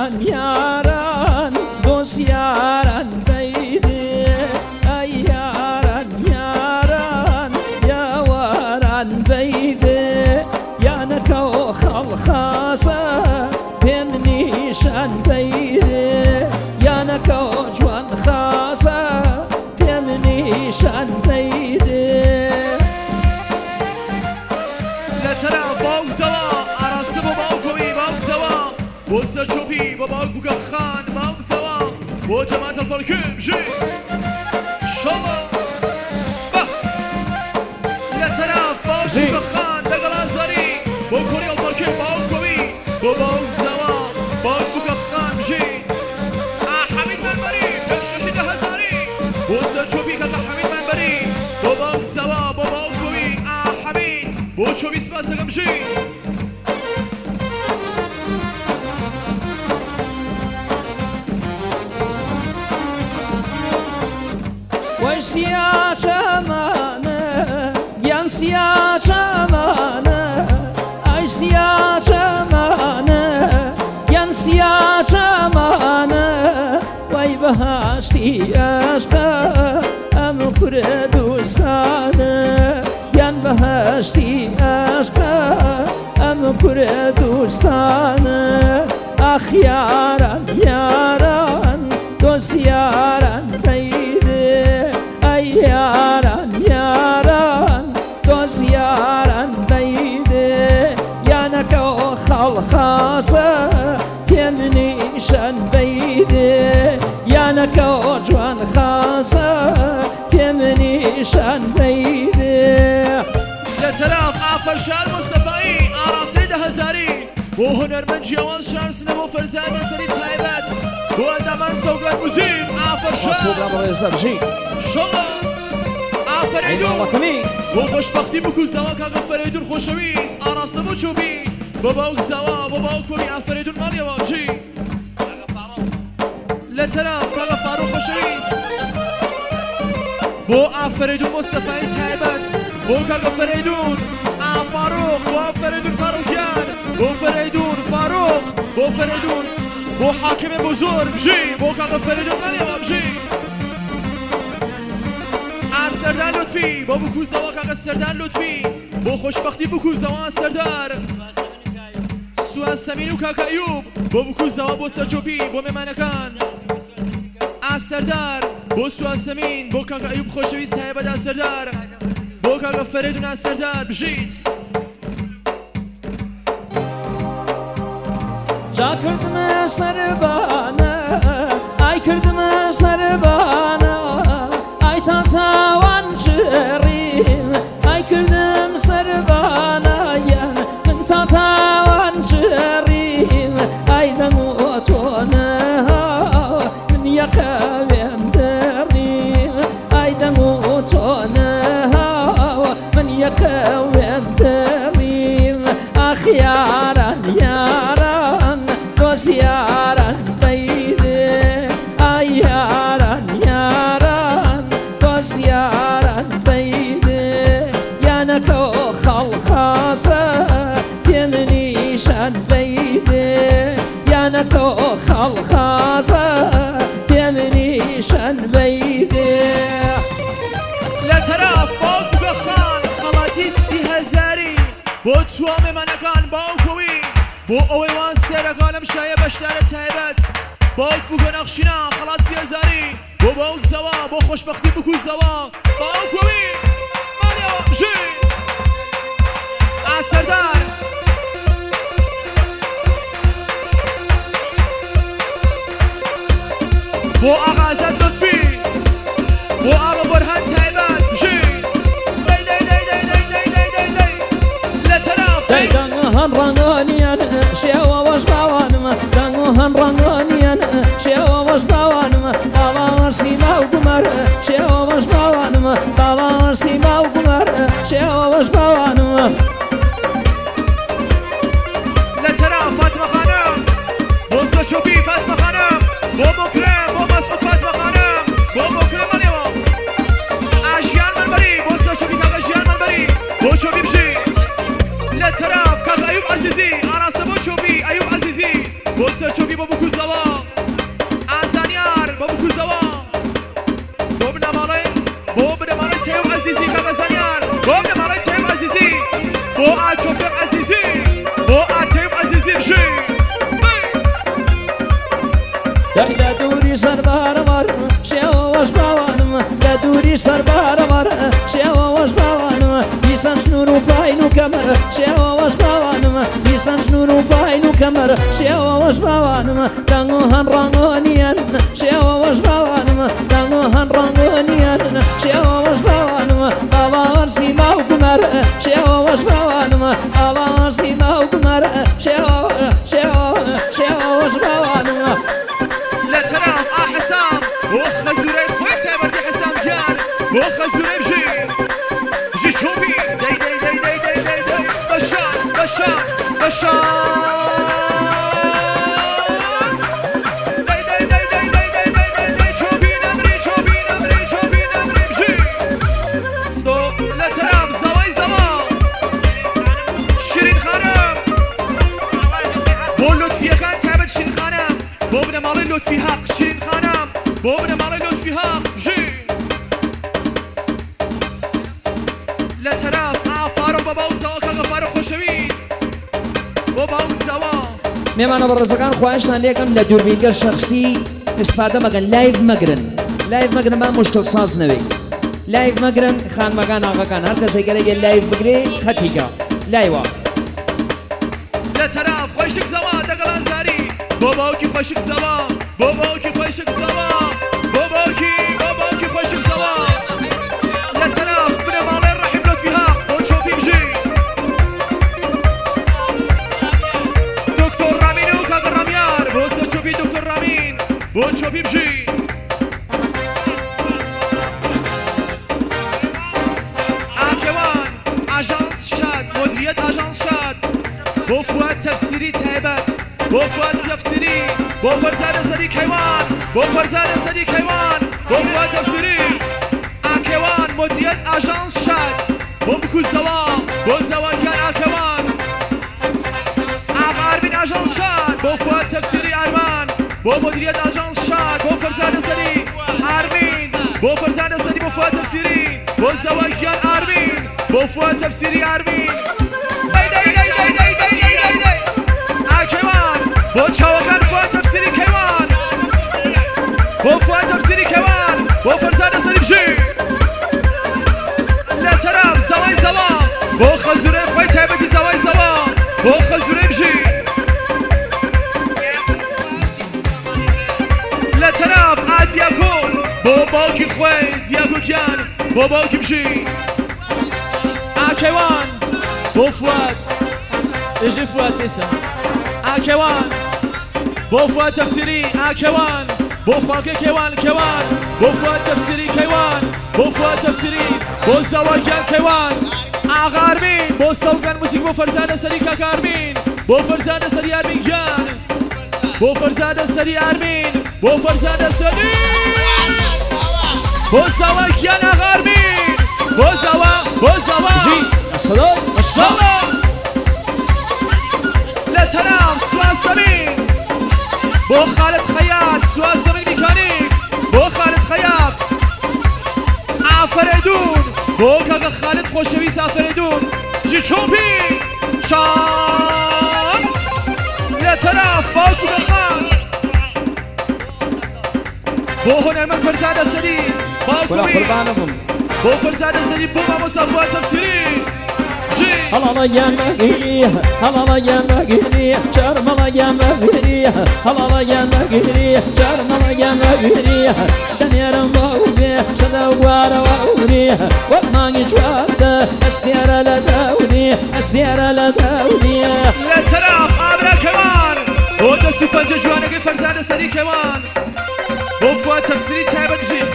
yaran yaran dost yaran beydi ay yaran yaran yawaran beydi yanaka o halkhasa ben nişan beydi yanaka o jwan khasa ben nişan beydi لا ترى باو زوا عرس باو کوی باو زوا وسط چوبی با باو بوک خان باو زوا با جماعت الفرکم جی شالا لا ترى باو بوک خان دگل ازاری با کوری الفرکم باو کوی با باو زوا باو بوک خان جی حمید منبری نقشش ده هزاری وسط چوبی که حمید منبری با باو زوا با باو کوی حمید با چوبی سپاسم جی ويسيا جمانه ينسيا جمانه ايسيا جمانه ينسيا جمانه وي بهاشتي اشقا ام كردستانه ين بهاشتي اشقا ام كردستانه اخ ياران ياران دوست ياران yaran yaran dost yaran beydi yanaka o halkhasa pem nişan beydi yanaka o jwan khasa pem nişan beydi لتلاف عفر شال مصطفی آراسی ده هزاری و هنرمند جوان شانسنه و فرزند سری تایبت و ادمان سوگل موزیک عفر شال شالا فریدون و خوشبختی بکو زوا که فریدون خوشویست آراسته بو چوبی باباوک زوا باباوک کوی فریدون مالی وابجی لطرف که فاروق خوشویست بو فریدون مصطفی تایبت بو که فریدون فاروق بو فریدون فاروقیان بو فریدون فاروق بو فریدون بو حاکم بزرگ جی بو که فریدون مالی وابجی سردار لطفی با بکو زوا که سردار لطفی با خوشبختی بکو زوا سردار سواز سمین و کاکا ایوب با بکو زوا با سرچوبی با ممنکان سردار با سواز سمین با کاکا ایوب خوشویست هیبت از سردار با کاکا فریدون از سردار بجید جا کردم سربانه ای کردم سربانه ای تا تاوان جریم ای کردم سربانه من تا تاوان جریم ای دمو تونه من یقویم دریم ای دمو تونه من یقویم دریم اخ یاران یاران دوست یاران بیده ای یاران یاران دوست یاران بیده yanaka halkhasa pem nişan beydi yanaka halkhasa pem nişan beydi لا طرف باو بوک خان خلاتی 30,000 با توام منکان باو کوی با اویوان سرکانم شای بشتر تایبت باو بوک نقشینا خلات 30,000 با باو زوا با خوشبختی بکو زوا باو کوی مالیو جی سردار با آقا زد لطفی با آقا برهان تایبت بشی دنگوهم رنگانیان شیوا واش باوانم دنگوهم رنگانیان شیوا واش باوانم بالا ورسی لاو کمر شیوا واش باوانم بالا ورسی سربار شێوەوەش باوانم لە دووری سەربارە شێوەوەش باوانم دیسان شنور و پاین و کەمەر شێوەوەش باوانم دیسان شنور و پاین و کەمەر شێوەوەش باوانم دەنگ و هەنڕاڭۆنیان شێوەوەش باوانم دەنگ و هەنڕاڭۆنیان شێوەوەش باوانم ئاڵاوان سیما و گومەر شێوەوەش باوانم ئاڵاوان سیما و گومەر شێوەوەش باوانم لا تراف حسام وخا زوري خويا تابتي حسام كان وخا زوري بجي شوفي داي داي داي داي داي داي داي بشار بشار بشار داي داي داي داي داي داي داي داي داي شوفي نمري شوفي نمري شوفي نمري بجي ستوب لا تراف زواي زوا شيرين خانم بو لطفية كان تابت شيرين خانم بو ابن مالي لطفي حق شيرين خانم بو ابن مالي لطفي حق بجي لا تراف عفارو بابا وزوا كغفارو خوشويس بابا وزوا مێمانە بەڕێزەکان خواهشتان لێکم لە دووربینگە شخصی استفادە مەگەن لایڤ مەگرن با مشکل ساز نەوەی لایڤ مەگرن خانمەکان ئاغاکان هەر کەسێک گەرەگە لایڤ بگرێ خەتیکە لایوە لا تراف خوشك زوا دقلان زاري باباوكي خوشك زوا باباوكي خوشك زوا باباوكي خوشك زوا لا تراف بنا مالي الرحيم لطفيها ونشوفي بجي دكتور رامين وكاغر راميار بوسا تشوفي دكتور رامين ونشوفي بجي عاكوان اجانس شاد مديرية اجانس شاد بو فؤاد تفسيري تهيبت بو فؤاد تفسيري بو فرزاد سدي كيوان بو فرزاد سدي كيوان بو فؤاد تفسيري اكيوان مديرية اجانس شاد بو بكو زوا بو زوا كان اكيوان اغاربين اجانس شاد بو فؤاد تفسيري ارمان بو مديرية اجانس شاد بو فرزاد سدي ارمين بو فرزاد سدي بو فؤاد تفسيري بو زوا كان ارمين بو فؤاد تفسيري ارمين بو چاوکان فؤاد تفسیری کیوان بو فؤاد تفسیری کیوان بو فرزاد سری بجی لا تراب زوای زوا بو خزوره خوی تایبتی زوای زوا بو خزوره بجی لا تراب آدیاکو بو باوکی خوی دیاکو کیان بو باوکی بجی آکیوان بو فؤاد اجی فؤاد بیسا آکیوان بو فؤاد تفسيري كيوان بو خواكي كيوان بو فؤاد تفسيري كيوان بو فؤاد تفسيري بو زواكيان كيوان اغارمين بو سوقان موسيقى بو فرزانة سري كاكارمين بو فرزانة سري ارمين كان بو فرزانة سري ارمين بو فرزانة سري بو زواكيان اغارمين بو زوا جي الصلاة ما شاء الله لا تنام سؤال سمين بو خالد خياط سؤال زمین ميكانيك بو خالد خياط آفریدون بو كاغا خالد خوشويس آفریدون جي چوبي شان لا تراف باوكو بخان بو هنرمند فرزاد سري باوكو بي بو فرزاد سري بو ما مصطفى تفسيري هلا يمغيري هلا يمغيري شرم يمغيري هلا يمغيري شرم يمغيري دنيرم باوبي شدوار واوري وما يشوات استيار لداوني استيار لداوني لا ترى ابرا كمان ودسو بنج جوانك فرزانه سري كمان بو فؤاد تفسيري تايبت بجي